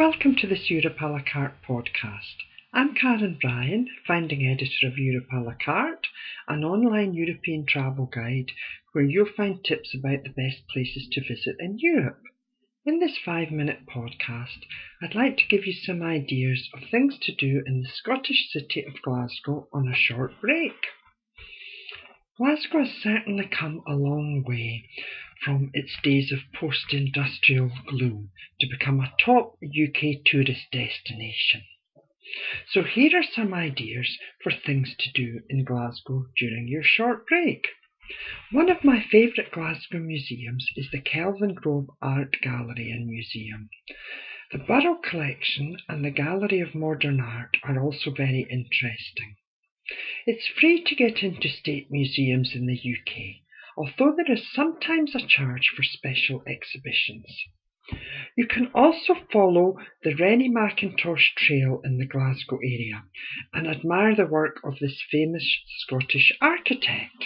Welcome to this Europe à la carte podcast. I'm Karen Bryan, founding editor of Europe à la carte, an online European travel guide where you'll find tips about the best places to visit in Europe. In this 5-minute podcast, I'd like to give you some ideas of things to do in the Scottish city of Glasgow on a short break. Glasgow has certainly come a long way from its days of post-industrial gloom to become a top UK tourist destination. So here are some ideas for things to do in Glasgow during your short break. One of my favourite Glasgow museums is the Kelvingrove Art Gallery and Museum. The Burrell Collection and the Gallery of Modern Art are also very interesting. It's free to get into state museums in the UK, although there is sometimes a charge for special exhibitions. You can also follow the Rennie Mackintosh Trail in the Glasgow area and admire the work of this famous Scottish architect.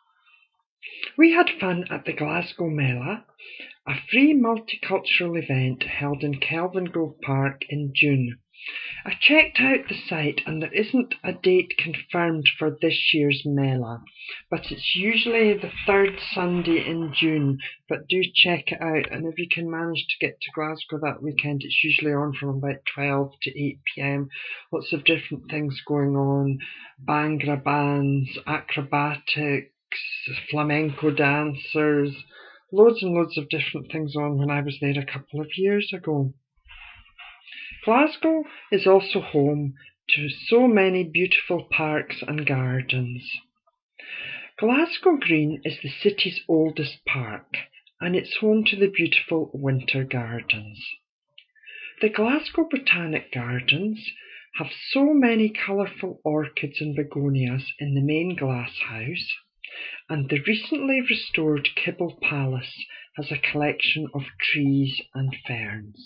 We had fun at the Glasgow Mela, a free multicultural event held in Kelvingrove Park in June. I checked out the site and there isn't a date confirmed for this year's Mela, but it's usually the third Sunday in June, but do check it out, and if you can manage to get to Glasgow that weekend, it's usually on from about 12 to 8 p.m. Lots of different things going on, Bhangra bands, acrobatics, flamenco dancers, loads and loads of different things on when I was there a couple of years ago. Glasgow is also home to so many beautiful parks and gardens. Glasgow Green is the city's oldest park, and it's home to the beautiful Winter Gardens. The Glasgow Botanic Gardens have so many colourful orchids and begonias in the main glasshouse, and the recently restored Kibble Palace has a collection of trees and ferns.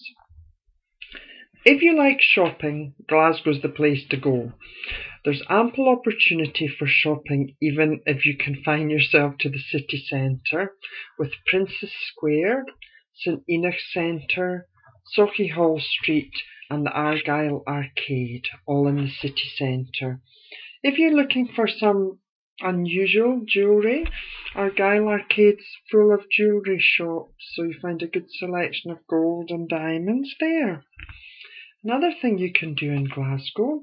If you like shopping, Glasgow's the place to go. There's ample opportunity for shopping even if you confine yourself to the city centre, with Princess Square, St Enoch Centre, Sauchiehall Street and the Argyle Arcade, all in the city centre. If you're looking for some unusual jewellery, Argyle Arcade's full of jewellery shops, so you find a good selection of gold and diamonds there. Another thing you can do in Glasgow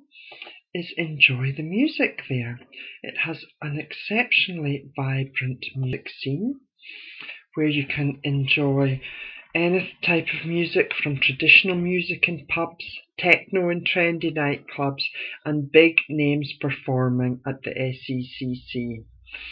is enjoy the music there. It has an exceptionally vibrant music scene where you can enjoy any type of music, from traditional music in pubs, techno and trendy nightclubs, and big names performing at the SECC.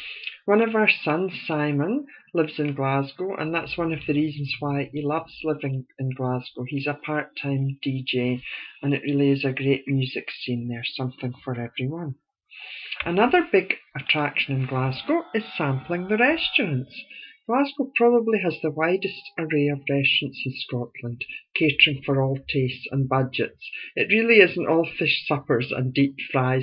One of our sons, Simon, lives in Glasgow, and that's one of the reasons why he loves living in Glasgow. He's a part-time DJ, and it really is a great music scene there, something for everyone. Another big attraction in Glasgow is sampling the restaurants. Glasgow probably has the widest array of restaurants in Scotland, catering for all tastes and budgets. It really isn't all fish suppers and deep fried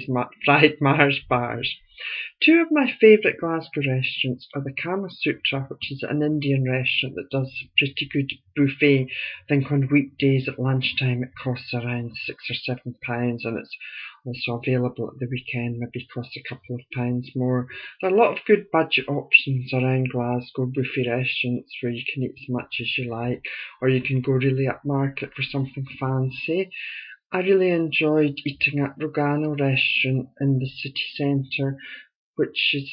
Mars bars. Two of my favourite Glasgow restaurants are the Kama Sutra, which is an Indian restaurant that does pretty good buffet. I think on weekdays at lunchtime it costs around £6 or £7, and it's also available at the weekend, maybe costs a couple of pounds more. There are a lot of good budget options around Glasgow, buffet restaurants where you can eat as much as you like, or you can go really upmarket for something fancy. I really enjoyed eating at Rogano restaurant in the city centre, which is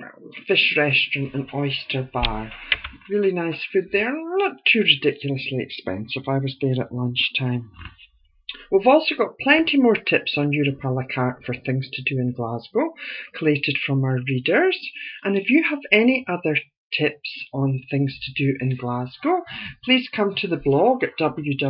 a fish restaurant and oyster bar. Really nice food there, not too ridiculously expensive. I was there at lunchtime. We've also got plenty more tips on Europe à la carte for things to do in Glasgow, collated from our readers. And if you have any other tips on things to do in Glasgow, please come to the blog at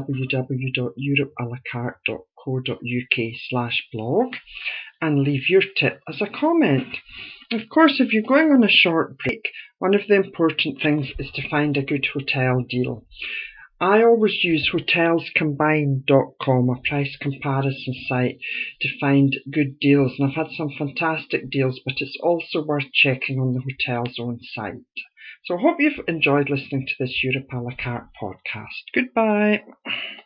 www.europealacarte.co.uk/blog and leave your tip as a comment. Of course, if you're going on a short break, one of the important things is to find a good hotel deal. I always use hotelscombined.com, a price comparison site, to find good deals, and I've had some fantastic deals, but it's also worth checking on the hotel's own site. So I hope you've enjoyed listening to this Europe à la carte podcast. Goodbye.